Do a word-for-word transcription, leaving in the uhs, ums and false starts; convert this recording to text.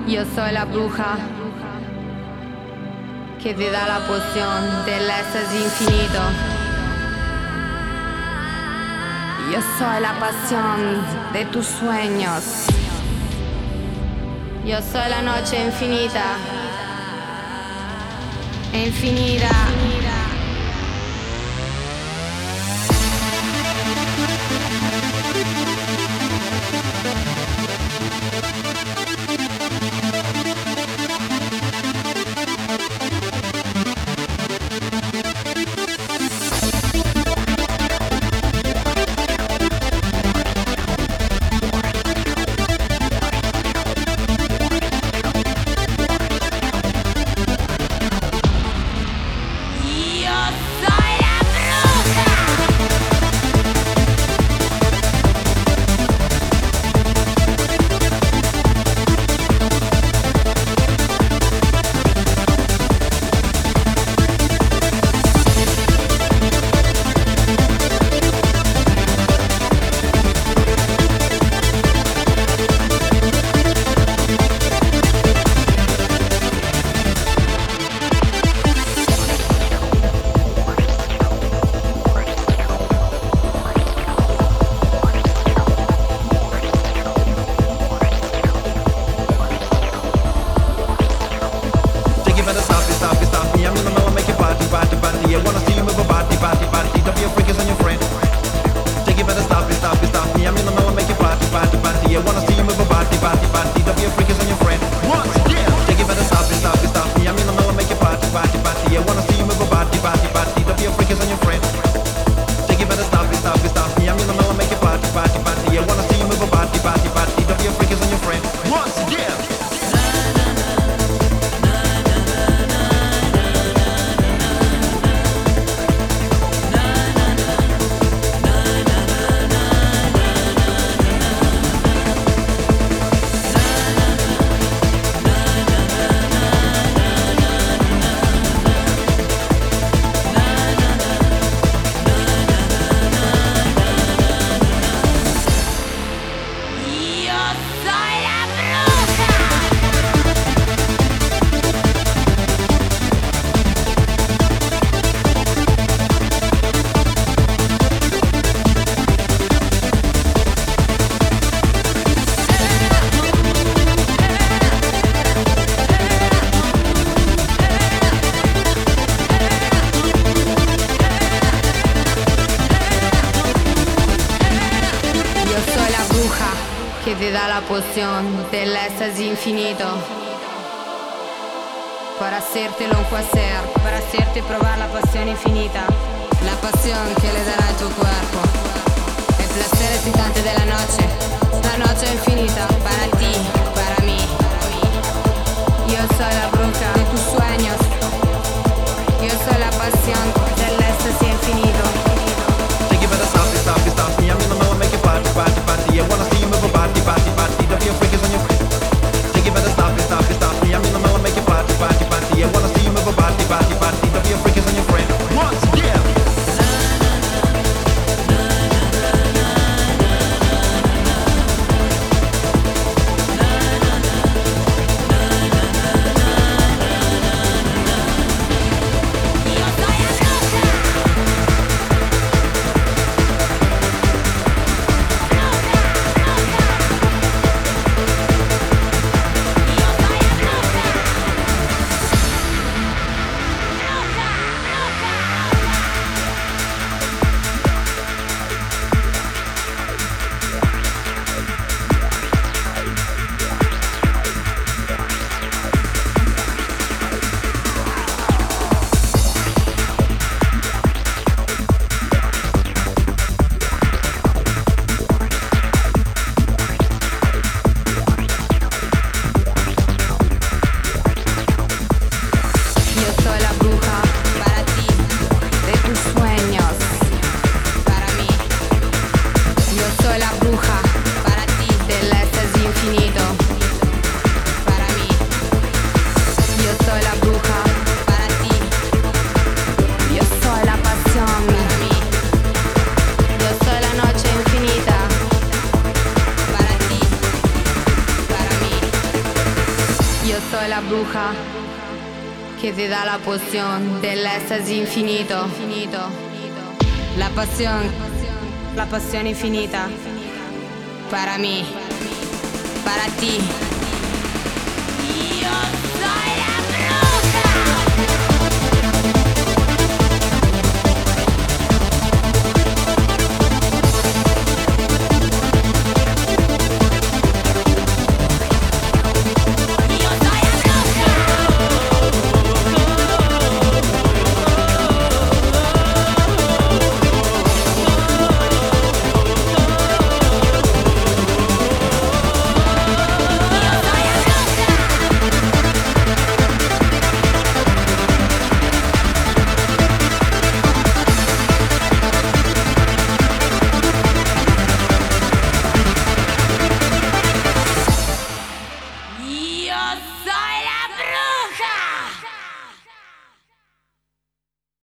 Yo soy la bruja que te da la poción del éxtasis infinito. Yo soy la pasión de tus sueños. Yo soy la noche infinita, infinita. Que te da la poción del éxtasis infinito para hacértelo un placer, para hacerte probar la pasión infinita, la pasión que le dará a tu cuerpo, el placer excitante de la noche, la noche infinita para ti, para mí. Yo soy la bruja de tus sueños, yo soy la pasión del éxtasis infinito. Think you better stop it, stop it, stop me. I'm in the middle, make it party, party, party. I wanna see you move a body, body, body. Don't be afraid, 'cause on your feet. Think you better stop it, stop it, stop me. I'm in the middle, make it party, party, party. I wanna see you move a body, body, body. Don't be afraid, 'cause on your friend. Once again. bruja que te da la poción del éxtasis infinito. La pasión, la pasión infinita. Para mí, para ti. Dios.